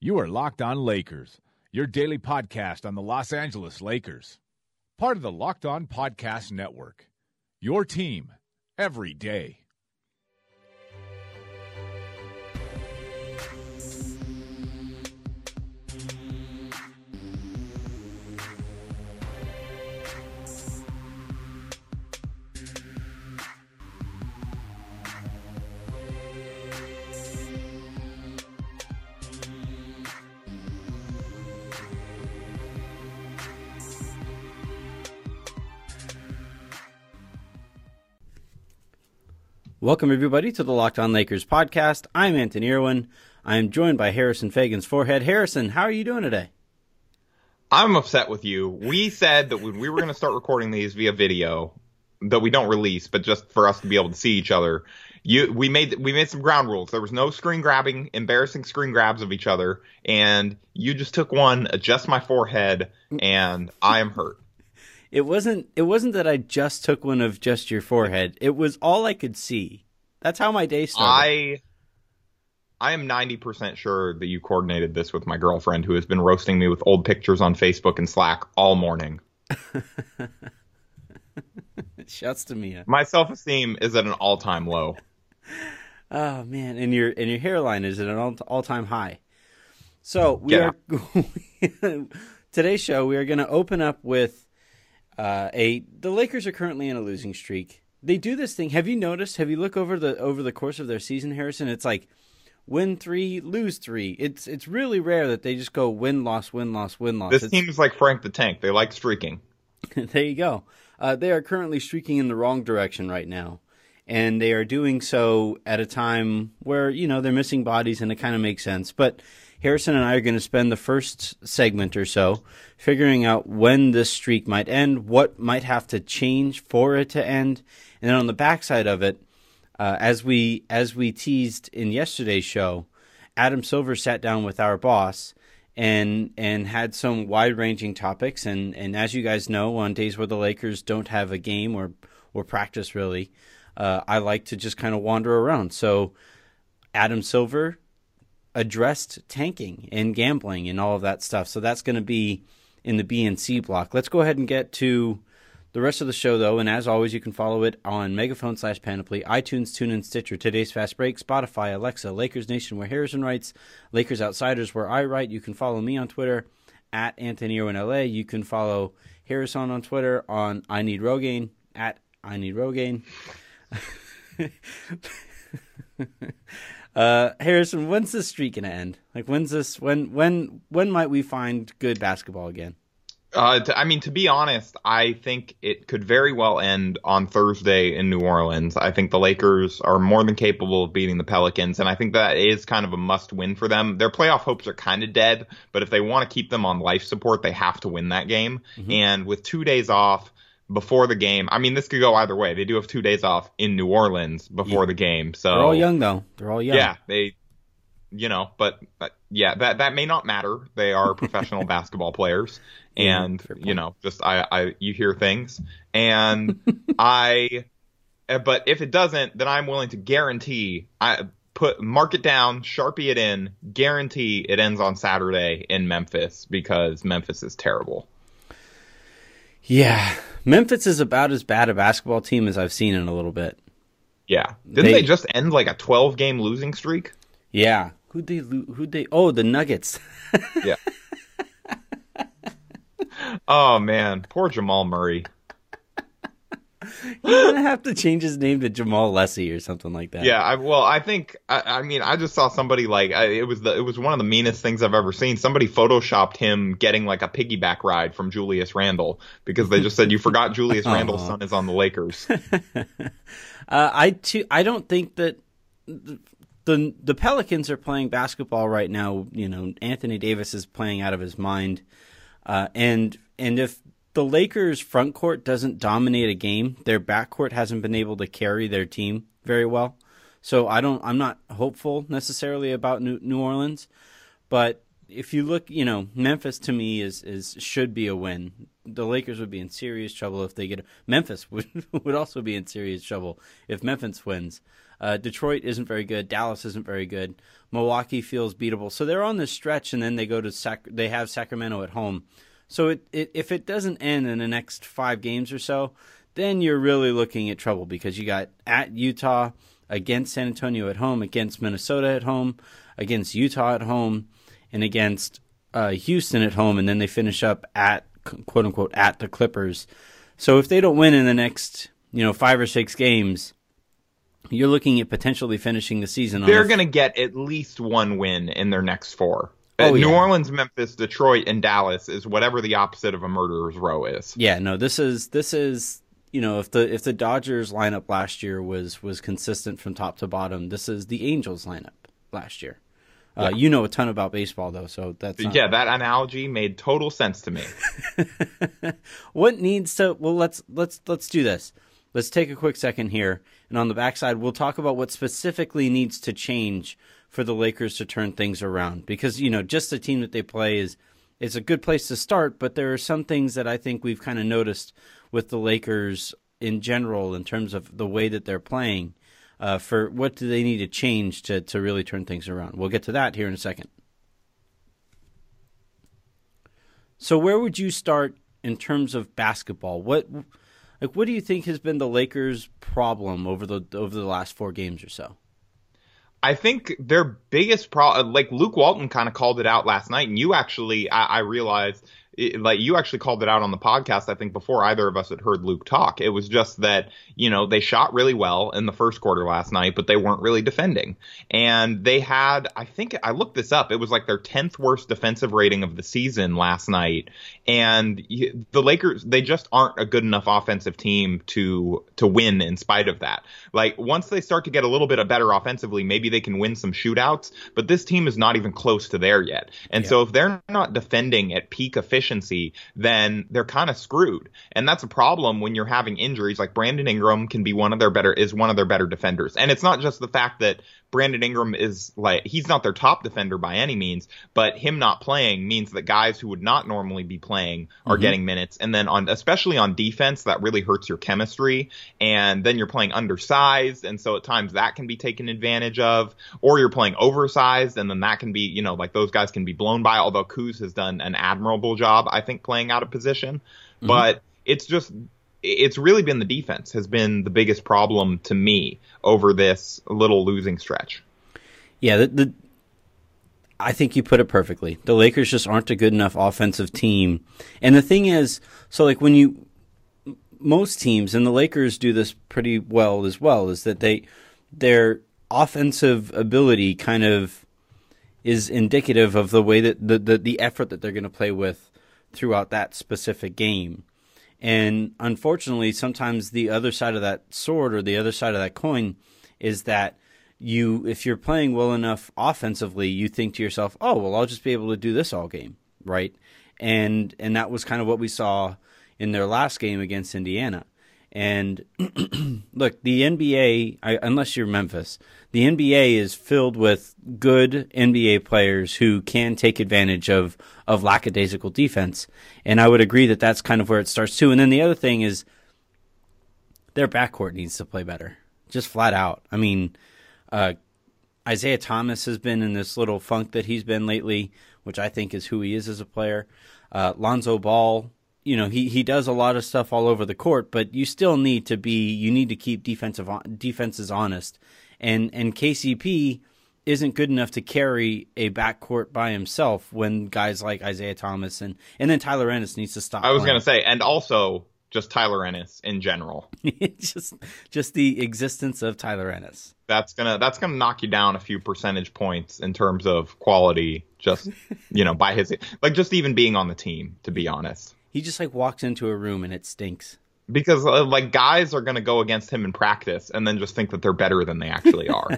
You are Locked On Lakers, your daily podcast on the Los Angeles Lakers. Part of the Locked On Podcast Network, your team every day. Welcome, everybody, to the Locked On Lakers podcast. I'm Anthony Irwin. I am joined by Harrison Fagan's forehead. Harrison, how are you doing today? I'm upset with you. We said that when we were going to start recording these via video, that we don't release, but just for us to be able to see each other, we made some ground rules. There was no screen grabbing, embarrassing screen grabs of each other, and you just took one, adjust my forehead, and I am hurt. It wasn't that I just took one of just your forehead. It was all I could see. That's how my day started. I am 90% sure that you coordinated this with my girlfriend, who has been roasting me with old pictures on Facebook and Slack all morning. Shouts to Mia. My self-esteem is at an all-time low. Oh man, and your hairline is at an all-time high. So today's show we are going to open up with the Lakers are currently in a losing streak. They do this thing. Have you noticed? Have you looked over the course of their season, Harrison? It's like win 3, lose 3. It's really rare that they just go win, loss, win, loss, win, loss. This team is like Frank the Tank. They like streaking. There you go. They are currently streaking in the wrong direction right now. And they are doing so at a time where, they're missing bodies, and it kind of makes sense. But Harrison and I are going to spend the first segment or so figuring out when this streak might end, what might have to change for it to end. And then on the backside of it, as we teased in yesterday's show, Adam Silver sat down with our boss and had some wide-ranging topics. And as you guys know, on days where the Lakers don't have a game or practice really, I like to just kind of wander around. So Adam Silver addressed tanking and gambling and all of that stuff. So that's going to be in the B and C block. Let's go ahead and get to the rest of the show, though. And as always, you can follow it on Megaphone/Panoply, iTunes, TuneIn, Stitcher, Today's Fast Break, Spotify, Alexa, Lakers Nation, where Harrison writes, Lakers Outsiders, where I write. You can follow me on Twitter at Anthony Irwin LA. You can follow Harrison on Twitter on I Need Rogaine at I Need Rogaine. Harrison, when's this streak gonna end? Like, when might we find good basketball again? To be honest, I think it could very well end on Thursday in New Orleans. I think the Lakers are more than capable of beating the Pelicans, and I think that is kind of a must-win for them. Their playoff hopes are kind of dead, but if they want to keep them on life support, they have to win that game. Mm-hmm. And with 2 days off before the game, this could go either way. They do have 2 days off in New Orleans before the game. So they're all young, though. They're all young. Yeah, but that may not matter. They are professional basketball players, and you hear things, and but if it doesn't, then I'm willing to guarantee mark it down, Sharpie it in, guarantee it ends on Saturday in Memphis, because Memphis is terrible. Yeah, Memphis is about as bad a basketball team as I've seen in a little bit. Yeah. Didn't they just end like a 12-game losing streak? Yeah. Who'd they? Oh, the Nuggets. Yeah. Oh, man. Poor Jamal Murray. He's going to have to change his name to Jamal Lessie or something like that. Yeah, I just saw somebody it was one of the meanest things I've ever seen. Somebody photoshopped him getting like a piggyback ride from Julius Randle, because they just said, you forgot Julius Randle's son is on the Lakers. I don't think that the Pelicans are playing basketball right now. Anthony Davis is playing out of his mind. And if the Lakers' front court doesn't dominate a game, their backcourt hasn't been able to carry their team very well. So I'm not hopeful necessarily about New Orleans, but if you look, Memphis to me should be a win. The Lakers would be in serious trouble if they get Memphis would also be in serious trouble if Memphis wins. Detroit isn't very good. Dallas isn't very good. Milwaukee feels beatable. So they're on this stretch, and then they go to they have Sacramento at home. So if it doesn't end in the next 5 games or so, then you're really looking at trouble, because you got at Utah, against San Antonio at home, against Minnesota at home, against Utah at home, and against Houston at home, and then they finish up at, quote unquote, at the Clippers. So if they don't win in the next 5 or 6 games, you're looking at potentially finishing the season. They're going to get at least 1 win in their next 4. New Orleans, Memphis, Detroit, and Dallas is whatever the opposite of a murderer's row is. Yeah, no, this is if the Dodgers lineup last year was consistent from top to bottom, this is the Angels lineup last year. Yeah. You know a ton about baseball, though, so that's not... Yeah, that analogy made total sense to me. What needs to... Well, let's do this. Let's take a quick second here, and on the backside, we'll talk about what specifically needs to change for the Lakers to turn things around. Because, just the team that they play is a good place to start, but there are some things that I think we've kind of noticed with the Lakers in general in terms of the way that they're playing. For what do they need to change to really turn things around? We'll get to that here in a second. So where would you start in terms of basketball? What do you think has been the Lakers' problem over the last 4 games or so? I think their biggest problem, like Luke Walton kind of called it out last night, and you actually, I realized, you actually called it out on the podcast, I think, before either of us had heard Luke talk. It was just that, they shot really well in the first quarter last night, but they weren't really defending. And they had, I think, I looked this up, it was like their 10th worst defensive rating of the season last night. And the Lakers, they just aren't a good enough offensive team to win in spite of that. Like, once they start to get a little bit better offensively, maybe they can win some shootouts, but this team is not even close to there yet. And so if they're not defending at peak efficiency, then they're kind of screwed. And that's a problem when you're having injuries. Like Brandon Ingram can be one of their better defenders. And it's not just the fact that Brandon Ingram is he's not their top defender by any means, but him not playing means that guys who would not normally be playing are getting minutes. And then especially on defense, that really hurts your chemistry. And then you're playing undersized. And so at times that can be taken advantage of, or you're playing oversized. And then that can be, those guys can be blown by, although Kuz has done an admirable job, I think, playing out of position. But it's really been the defense has been the biggest problem to me over this little losing stretch. Yeah, I think you put it perfectly. The Lakers just aren't a good enough offensive team. And the thing is, so most teams, and the Lakers do this pretty well as well, is that their offensive ability kind of is indicative of the way that the effort that they're going to play with throughout that specific game. And unfortunately, sometimes the other side of that sword or the other side of that coin is that if you're playing well enough offensively, you think to yourself, oh, well, I'll just be able to do this all game, right? And that was kind of what we saw in their last game against Indiana. And look, the NBA, unless you're Memphis, the NBA is filled with good NBA players who can take advantage of lackadaisical defense. And I would agree that that's kind of where it starts too. And then the other thing is their backcourt needs to play better, just flat out. I mean, Isaiah Thomas has been in this little funk that he's been lately, which I think is who he is as a player. Lonzo Ball, he does a lot of stuff all over the court, but you still need to keep defenses honest. And KCP isn't good enough to carry a backcourt by himself when guys like Isaiah Thomas and then Tyler Ennis needs to stop. I was going to say, and also just Tyler Ennis in general. just the existence of Tyler Ennis. That's gonna knock you down a few percentage points in terms of quality. Just by his just even being on the team, to be honest. He just walks into a room and it stinks. Because guys are going to go against him in practice and then just think that they're better than they actually are.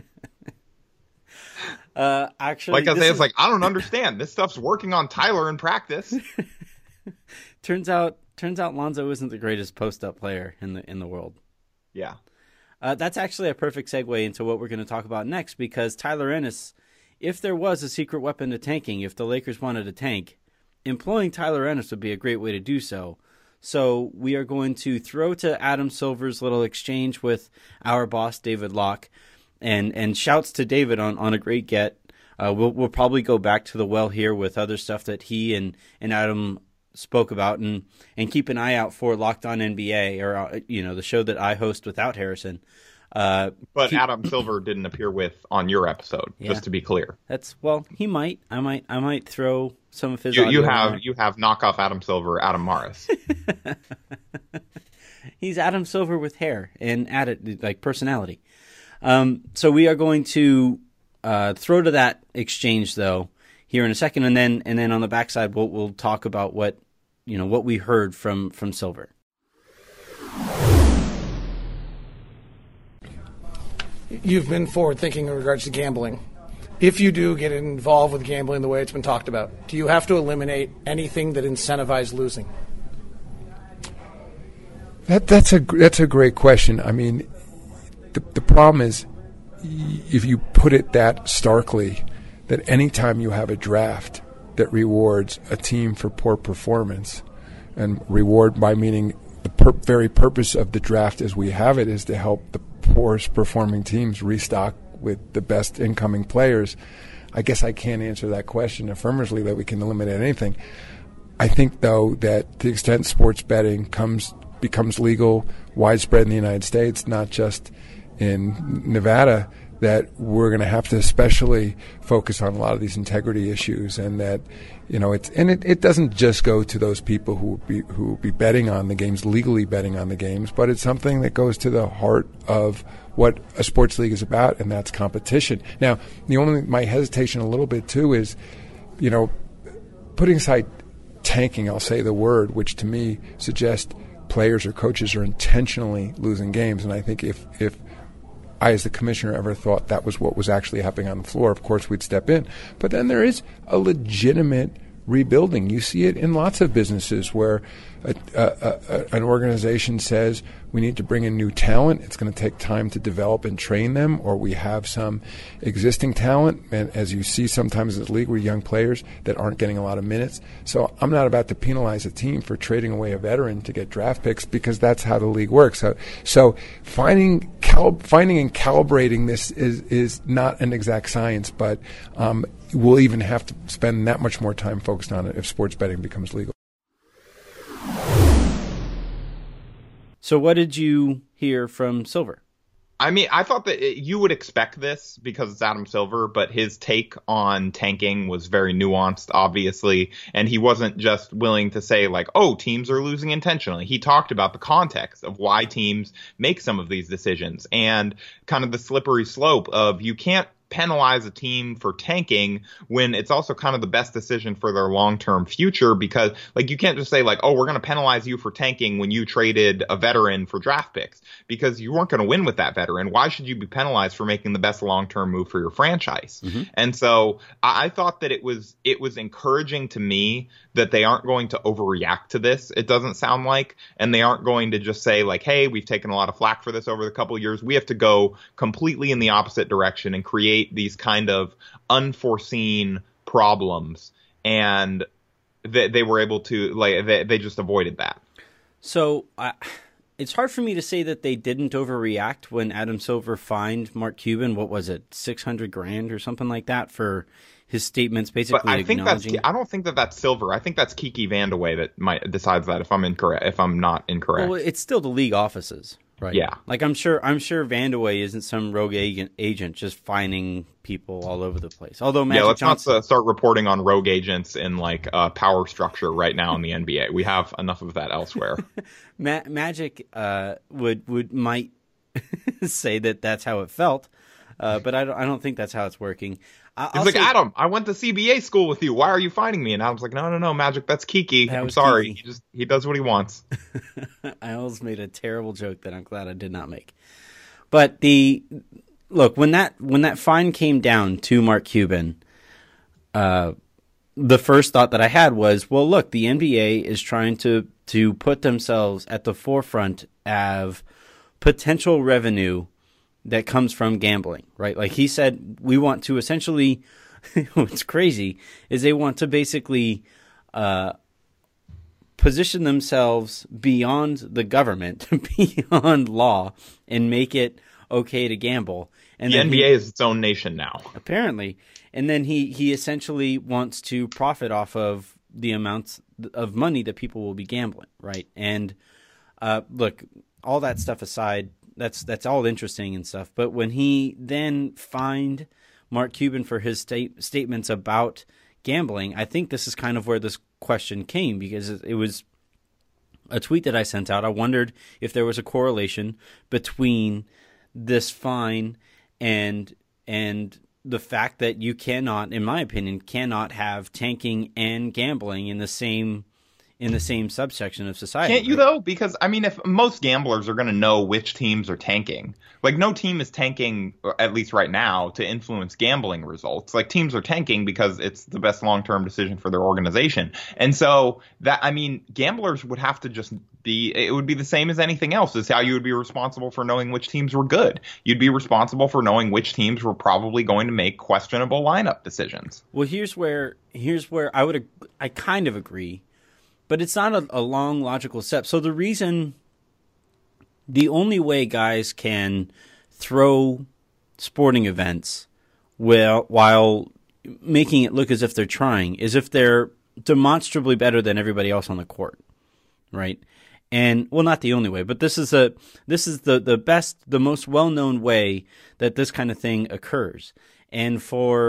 Actually, Isaiah's I don't understand. This stuff's working on Tyler in practice. Turns out Lonzo isn't the greatest post-up player in the world. Yeah. That's actually a perfect segue into what we're going to talk about next, because Tyler Ennis, if there was a secret weapon to tanking, if the Lakers wanted to tank, employing Tyler Ennis would be a great way to do so. So we are going to throw to Adam Silver's little exchange with our boss, David Locke, and shouts to David on a great get. We'll probably go back to the well here with other stuff that he and Adam spoke about, and keep an eye out for Locked On NBA, or the show that I host without Harrison. But Adam Silver didn't appear on your episode, just to be clear. He might. I might throw some of his. You have knockoff Adam Silver, Adam Morris. He's Adam Silver with hair and added like personality. So we are going to throw to that exchange though here in a second, and then on the backside we'll talk about what we heard from Silver. You've been forward thinking in regards to gambling. If you do get involved with gambling the way it's been talked about, do you have to eliminate anything that incentivizes losing? That's a great question. I mean, the problem is, if you put it that starkly, that anytime you have a draft that rewards a team for poor performance, and reward by meaning the very purpose of the draft as we have it is to help the poorest performing teams restock with the best incoming players, I guess I can't answer that question affirmatively that we can eliminate anything. I think, though, that to the extent sports betting becomes legal, widespread in the United States, not just in Nevada, that we're going to have to especially focus on a lot of these integrity issues, and that it doesn't just go to those people who will be betting on the games, legally betting on the games, but it's something that goes to the heart of what a sports league is about, and that's competition. Now, my hesitation a little bit too is, putting aside tanking, I'll say the word, which to me suggests players or coaches are intentionally losing games, and I think if I, as the commissioner, ever thought that was what was actually happening on the floor, of course we'd step in. But then there is a legitimate rebuilding. You see it in lots of businesses where an organization says we need to bring in new talent. It's going to take time to develop and train them, or we have some existing talent, and as you see sometimes in the league with young players that aren't getting a lot of minutes. So I'm not about to penalize a team for trading away a veteran to get draft picks, because that's how the league works. So finding and calibrating this is not an exact science, but we'll even have to spend that much more time focused on it if sports betting becomes legal. So what did you hear from Silver? I mean, I thought that you would expect this because it's Adam Silver, but his take on tanking was very nuanced, obviously. And he wasn't just willing to say like, oh, teams are losing intentionally. He talked about the context of why teams make some of these decisions and kind of the slippery slope of you can't penalize a team for tanking when it's also kind of the best decision for their long-term future, because like you can't just say like, oh, we're going to penalize you for tanking when you traded a veteran for draft picks, because you weren't going to win with that veteran. Why should you be penalized for making the best long-term move for your franchise? Mm-hmm. And so I thought that it was encouraging to me that they aren't going to overreact to this. It doesn't sound like, and they aren't going to just say like, hey, we've taken a lot of flack for this over the couple of years. We have to go completely in the opposite direction and create these kind of unforeseen problems, and they were able to they just avoided that. So it's hard for me to say that they didn't overreact when Adam Silver fined Mark Cuban. What was it, $600,000 or something like that for his statements, basically. But I don't think that's Silver. I think that's Kiki Vandeweghe that decides that if I'm not incorrect. Well, it's still the league offices. Right. Yeah. Like I'm sure Vandeweghe isn't some rogue agent just fining people all over the place. Although Magic Johnson... not start reporting on rogue agents in like power structure right now in the NBA. We have enough of that elsewhere. Magic might say that that's how it felt, but I don't think that's how it's working. He's like, Adam, I went to CBA school with you. Why are you finding me? And Adam's like, no, Magic, that's Kiki. I'm sorry. Kiki. He does what he wants. I almost made a terrible joke that I'm glad I did not make. But when that fine came down to Mark Cuban, the first thought that I had was, well, look, the NBA is trying to put themselves at the forefront of potential revenue that comes from gambling, right? Like he said, we want to essentially, what's crazy is they want to basically position themselves beyond the government, beyond law, and make it okay to gamble. And the NBA is its own nation now, apparently. And then he essentially wants to profit off of the amounts of money that people will be gambling, right? And look, all that stuff aside, that's all interesting and stuff. But when he then fined Mark Cuban for his statements about gambling, I think this is kind of where this question came, because it was a tweet that I sent out. I wondered if there was a correlation between this fine and the fact that you cannot, in my opinion, cannot have tanking and gambling in the same subsection of society. Can't you, though? Because, I mean, if most gamblers are going to know which teams are tanking. Like, no team is tanking, at least right now, to influence gambling results. Like, teams are tanking because it's the best long-term decision for their organization. And so, gamblers would have to just it would be the same as anything else. It's how you would be responsible for knowing which teams were good. You'd be responsible for knowing which teams were probably going to make questionable lineup decisions. Well, here's where I kind of agree. But it's not a long, logical step. So the only way guys can throw sporting events while making it look as if they're trying is if they're demonstrably better than everybody else on the court, right? And, well, not the only way, but this is the best, the most well-known way that this kind of thing occurs. And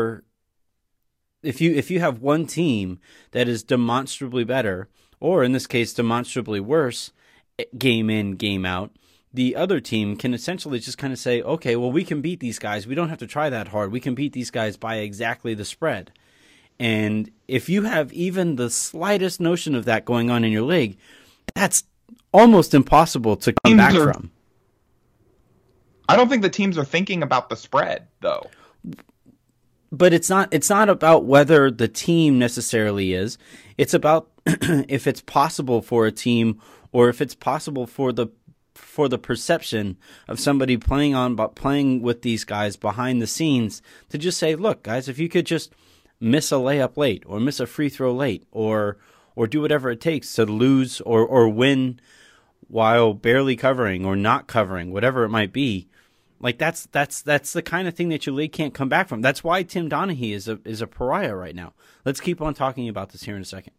if you have one team that is demonstrably better, or in this case, demonstrably worse, game in, game out, the other team can essentially just kind of say, okay, well, we can beat these guys. We don't have to try that hard. We can beat these guys by exactly the spread. And if you have even the slightest notion of that going on in your league, that's almost impossible to come back from. I don't think the teams are thinking about the spread, though. But it's not about whether the team necessarily is. It's about if it's possible for a team, or if it's possible for the perception of somebody playing with these guys behind the scenes to just say, look, guys, if you could just miss a layup late, or miss a free throw late, or do whatever it takes to lose or win while barely covering or not covering, whatever it might be. Like that's the kind of thing that your league can't come back from. That's why Tim Donaghy is a pariah right now. Let's keep on talking about this here in a second.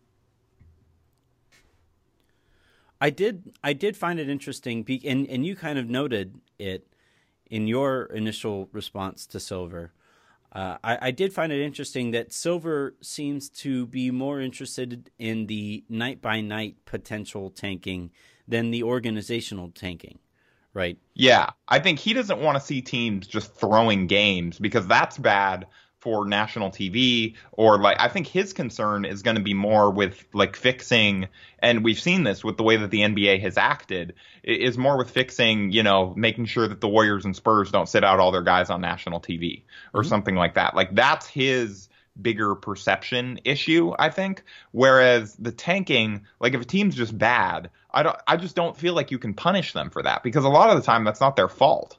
I did find it interesting, and you kind of noted it in your initial response to Silver. I did find it interesting that Silver seems to be more interested in the night-by-night potential tanking than the organizational tanking, right? Yeah, I think he doesn't want to see teams just throwing games, because that's bad for national TV, or like, I think his concern is going to be more with like fixing, and we've seen this with the way that the NBA has acted, is more with fixing, making sure that the Warriors and Spurs don't sit out all their guys on national TV or something like that. Like, that's his bigger perception issue, I think. Whereas the tanking, like, if a team's just bad, I just don't feel like you can punish them for that, because a lot of the time that's not their fault.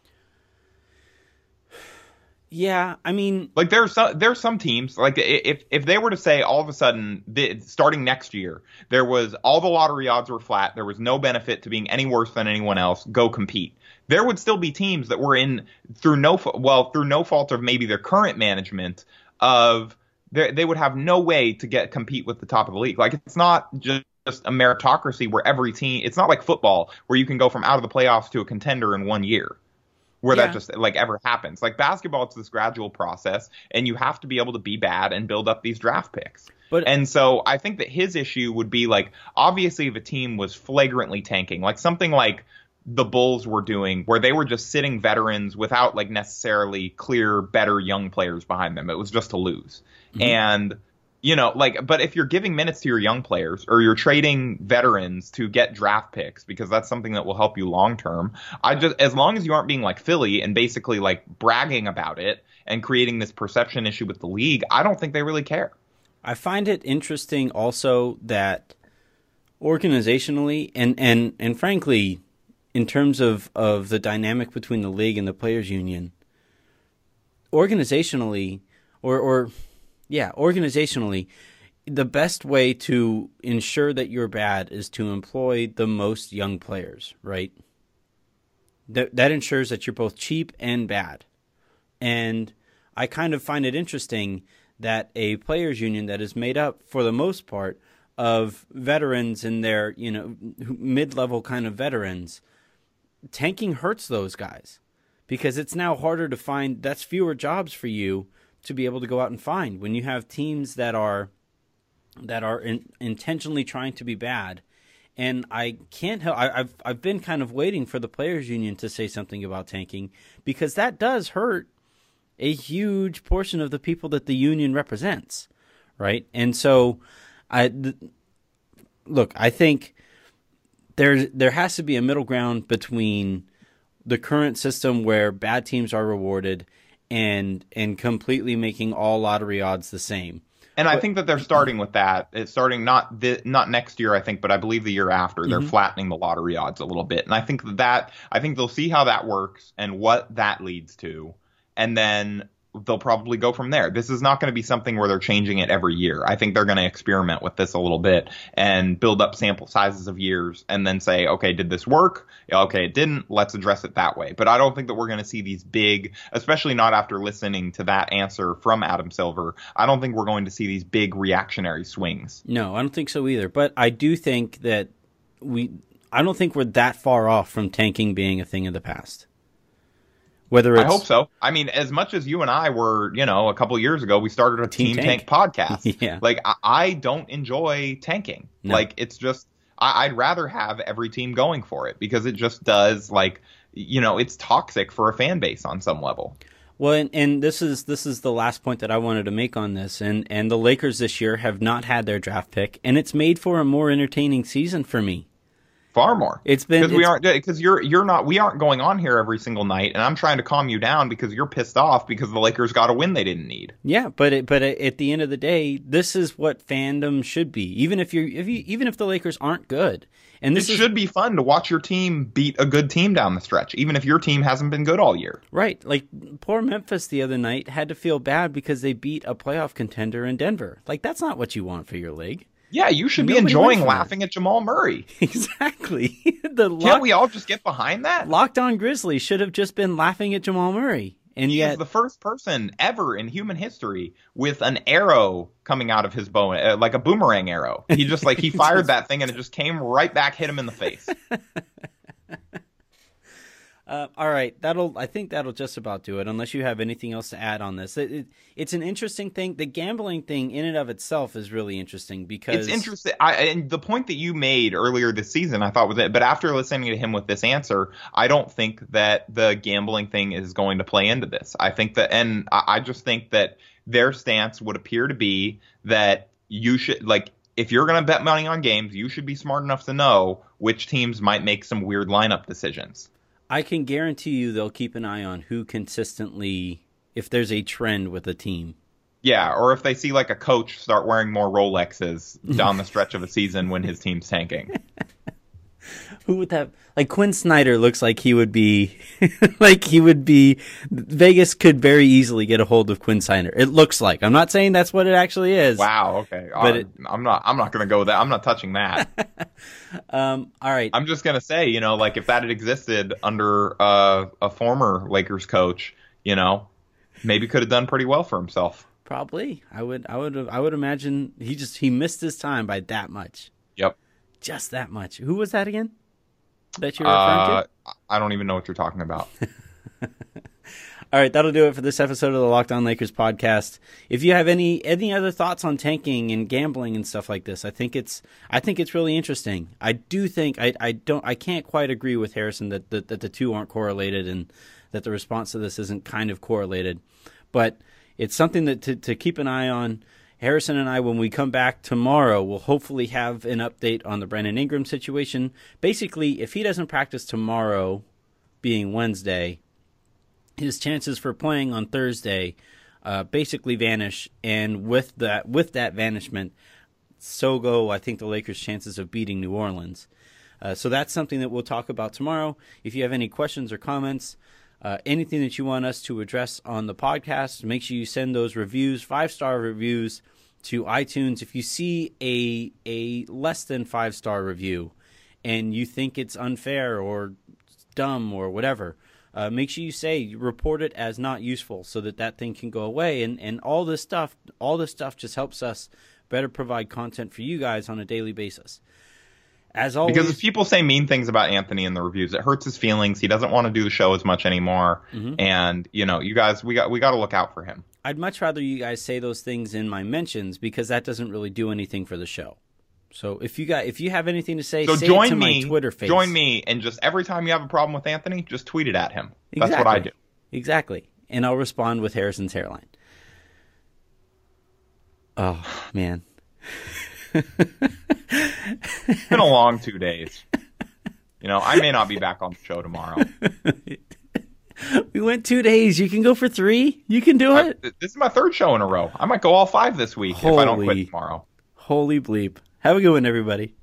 Yeah, I mean, like, there's some teams, like, if they were to say all of a sudden, starting next year, there was all the lottery odds were flat, there was no benefit to being any worse than anyone else, go compete. There would still be teams that were in through no fault of maybe their current management they would have no way to compete with the top of the league. Like, it's not just a meritocracy where every team, it's not like football where you can go from out of the playoffs to a contender in 1 year. Where that just like ever happens. Like, basketball, it's this gradual process, and you have to be able to be bad and build up these draft picks. And so I think that his issue would be, like, obviously if a team was flagrantly tanking, like something like the Bulls were doing, where they were just sitting veterans without like necessarily clear, better young players behind them. It was just to lose. Mm-hmm. And but if you're giving minutes to your young players, or you're trading veterans to get draft picks, because that's something that will help you long term, as long as you aren't being like Philly and basically like bragging about it and creating this perception issue with the league, I don't think they really care. I find it interesting also that organizationally and frankly, in terms of the dynamic between the league and the players union, organizationally, organizationally, the best way to ensure that you're bad is to employ the most young players, right? That ensures that you're both cheap and bad. And I kind of find it interesting that a players union that is made up, for the most part, of veterans and their, mid-level kind of veterans, tanking hurts those guys because it's now harder to find. That's fewer jobs for you to be able to go out and find when you have teams that are intentionally trying to be bad. And I can't help. I've been kind of waiting for the players union to say something about tanking, because that does hurt a huge portion of the people that the union represents, right? And so, I think there has to be a middle ground between the current system where bad teams are rewarded and completely making all lottery odds the same. And I think that they're starting with that. It's starting not next year, I think, but I believe the year after. They're flattening the lottery odds a little bit. And I think they'll see how that works and what that leads to. And then they'll probably go from there. This is not going to be something where they're changing it every year. I think they're going to experiment with this a little bit and build up sample sizes of years and then say, okay, did this work? Okay, it didn't. Let's address it that way. But I don't think that we're going to see these big, especially not after listening to that answer from Adam Silver. I don't think we're going to see these big reactionary swings. No, I don't think so either. But I do think that I don't think we're that far off from tanking being a thing of the past. I hope so. I mean, as much as you and I were, a couple of years ago, we started a Team Tank podcast. Yeah. Like, I don't enjoy tanking. No. Like, it's just, I'd rather have every team going for it because it just does, like, it's toxic for a fan base on some level. Well, and this is the last point that I wanted to make on this. And the Lakers this year have not had their draft pick, and it's made for a more entertaining season for me. Far more. We aren't going on here every single night, and I'm trying to calm you down because you're pissed off because the Lakers got a win they didn't need. Yeah, but at the end of the day, this is what fandom should be. Even if the Lakers aren't good, and it should be fun to watch your team beat a good team down the stretch, even if your team hasn't been good all year. Right. Like poor Memphis the other night had to feel bad because they beat a playoff contender in Denver. Like, that's not what you want for your league. Yeah, you should be enjoying laughing at Jamal Murray. Exactly. Can't we all just get behind that? Locked On Grizzlies should have just been laughing at Jamal Murray. And he is the first person ever in human history with an arrow coming out of his bow, like a boomerang arrow. He just he fired that thing and it just came right back, hit him in the face. All right, I think that'll just about do it, unless you have anything else to add on this. It's an interesting thing. The gambling thing in and of itself is really interesting because... It's interesting. And the point that you made earlier this season, I thought was it. But after listening to him with this answer, I don't think that the gambling thing is going to play into this. I think that, and I just think that their stance would appear to be that you should, if you're going to bet money on games, you should be smart enough to know which teams might make some weird lineup decisions. I can guarantee you they'll keep an eye on who consistently, if there's a trend with a team. Yeah, or if they see a coach start wearing more Rolexes down the stretch of a season when his team's tanking. Who would that? Quinn Snyder looks like he would be, Vegas could very easily get a hold of Quinn Snyder. It looks like. I'm not saying that's what it actually is. Wow, okay. But I'm not going to go there. I'm not touching that. All right. I'm just going to say, if that had existed under a former Lakers coach, maybe could have done pretty well for himself. Probably. I would imagine he missed his time by that much. Yep. Just that much. Who was that again? That you're referring to? I don't even know what you're talking about. All right, that'll do it for this episode of the Locked On Lakers podcast. If you have any other thoughts on tanking and gambling and stuff like this, I think it's really interesting. I do think I can't quite agree with Harrison that the two aren't correlated and that the response to this isn't kind of correlated, but it's something that to keep an eye on. Harrison and I, when we come back tomorrow, will hopefully have an update on the Brandon Ingram situation. Basically, if he doesn't practice tomorrow, being Wednesday, his chances for playing on Thursday basically vanish. And with that vanishment, so go, I think, the Lakers' chances of beating New Orleans. So that's something that we'll talk about tomorrow. If you have any questions or comments, anything that you want us to address on the podcast, make sure you send those reviews, 5-star reviews, to iTunes. If you see a less than 5-star review and you think it's unfair or dumb or whatever, make sure you report it as not useful so that thing can go away. And all this stuff just helps us better provide content for you guys on a daily basis. As always, because if people say mean things about Anthony in the reviews, it hurts his feelings. He doesn't want to do the show as much anymore. And, you guys, we got to look out for him. I'd much rather you guys say those things in my mentions because that doesn't really do anything for the show. So if you have anything to say, say it to my Twitter face. Join me, and just every time you have a problem with Anthony, just tweet it at him. That's what I do. Exactly. And I'll respond with Harrison's hairline. Oh, man. It's been a long 2 days. I may not be back on the show tomorrow. We went 2 days. You can go for 3. You can do it. This is my 3rd show in a row. I might go all 5 this week if I don't quit tomorrow. Holy bleep. Have a good one, everybody.